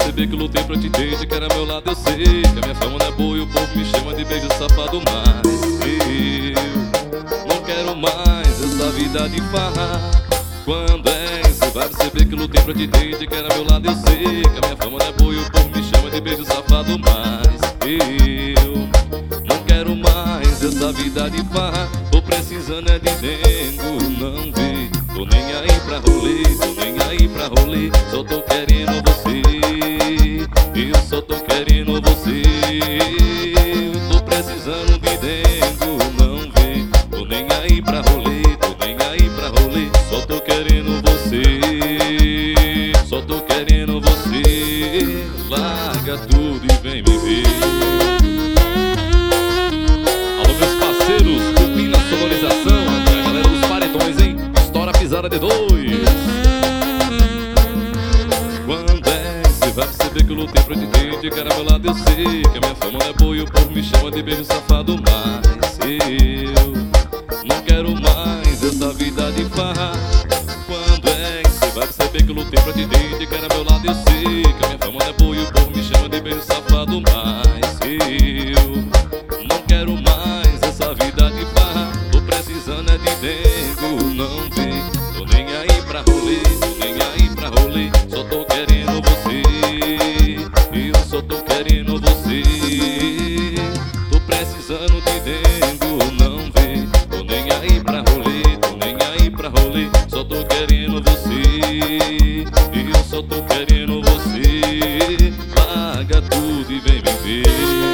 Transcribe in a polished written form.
perceber que lutei pra te ter, de que era meu lado eu sei que a minha fama não é boa e o povo me chama de beijo safado. Mas eu não quero mais essa vida de farra. Quando é que você vai perceber que lutei pra te ter, de que era meu lado eu sei que a minha fama não é boa e o povo me chama de beijo safado. Mas eu não quero mais essa vida de farra. Tô precisando é de dengo, não vê. Tô nem aí pra rolê, tô nem aí pra rolê. Só tô querendo você, eu só tô querendo você. Tô precisando de dengo, não vê. Tô nem aí pra rolê, tô nem aí pra rolê. Só tô querendo você, só tô querendo você. Larga tudo e vem me ver. Alô meus parceiros, Cupim na sonorização, a galera dos paredões, hein? Estoura a pisada de dois. Quando é que você vai perceber que eu lutei pra te ter, de cara meu lado eu sei que a minha fama não é boa e o povo me chama de beijo safado. Mas eu não quero mais essa vida de farra. Quando é que você vai perceber que eu lutei pra te ter, de cara meu lado eu sei que a minha fama não é boa e o povo me chama de beijo safado. Mas eu não quero mais essa vida de farra. Tô precisando é de dengo, não vem. Tô nem aí pra rolê, tô nem aí pra rolê. Só tô querendo você, eu só tô querendo você. Tô precisando de dengo, não vem. Tô nem aí pra rolê, tô nem aí pra rolê. Só tô querendo você, eu só tô querendo você. Larga tudo e vem me ver.